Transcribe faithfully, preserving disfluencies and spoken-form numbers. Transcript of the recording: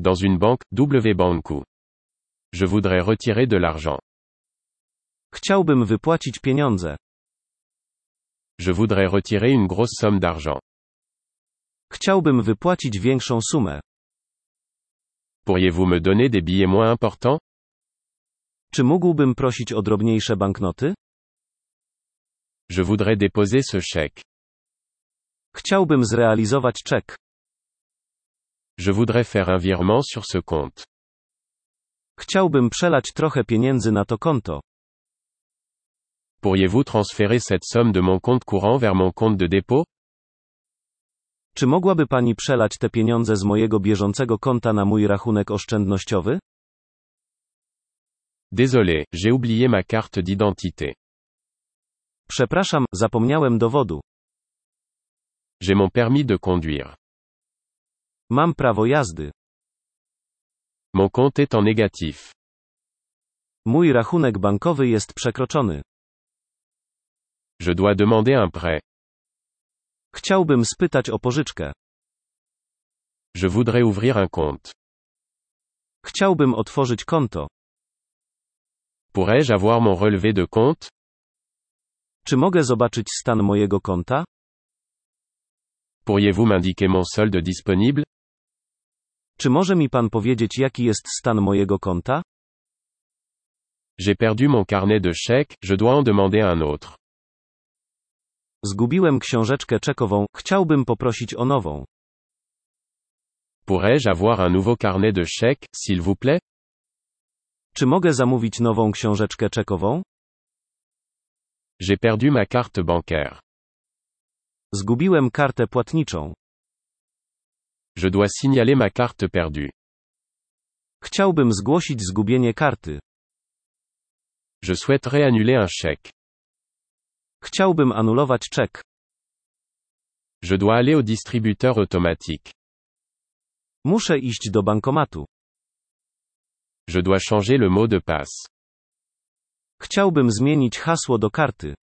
Dans une banque, W banku. Je voudrais retirer de l'argent. Chciałbym wypłacić pieniądze. Je voudrais retirer une grosse somme d'argent. Chciałbym wypłacić większą sumę. Pourriez-vous me donner des billets moins importants? Czy mógłbym prosić o drobniejsze banknoty? Je voudrais déposer ce chèque. Chciałbym zrealizować czek. Je voudrais faire un virement sur ce compte. Chciałbym przelać trochę pieniędzy na to konto. Pourriez-vous transférer cette somme de mon compte courant vers mon compte de dépôt? Czy mogłaby pani przelać te pieniądze z mojego bieżącego konta na mój rachunek oszczędnościowy? Désolé, j'ai oublié ma carte d'identité. Przepraszam, zapomniałem dowodu. J'ai mon permis de conduire. Mam prawo jazdy. Mon compte est en négatif. Mój rachunek bankowy jest przekroczony. Je dois demander un prêt. Chciałbym spytać o pożyczkę. Je voudrais ouvrir un compte. Chciałbym otworzyć konto. Pourrais-je avoir mon relevé de compte? Czy mogę zobaczyć stan mojego konta? Pourriez-vous m'indiquer mon solde disponible? Czy może mi pan powiedzieć, jaki jest stan mojego konta? J'ai perdu mon carnet de chèques, je dois en demander un autre. Zgubiłem książeczkę czekową, chciałbym poprosić o nową. Pourrais-je avoir un nouveau carnet de chèques, s'il vous plaît? Czy mogę zamówić nową książeczkę czekową? J'ai perdu ma carte bancaire. Zgubiłem kartę płatniczą. Je dois signaler ma carte perdue. Chciałbym zgłosić zgubienie karty. Je souhaiterais annuler un chèque. Chciałbym anulować czek. Je dois aller au distributeur automatique. Muszę iść do bankomatu. Je dois changer le mot de passe. Chciałbym zmienić hasło do karty.